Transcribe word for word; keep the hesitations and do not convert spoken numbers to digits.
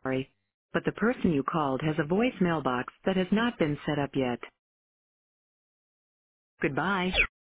sorry, but the person you called has a voicemail box that has not been set up yet. Goodbye.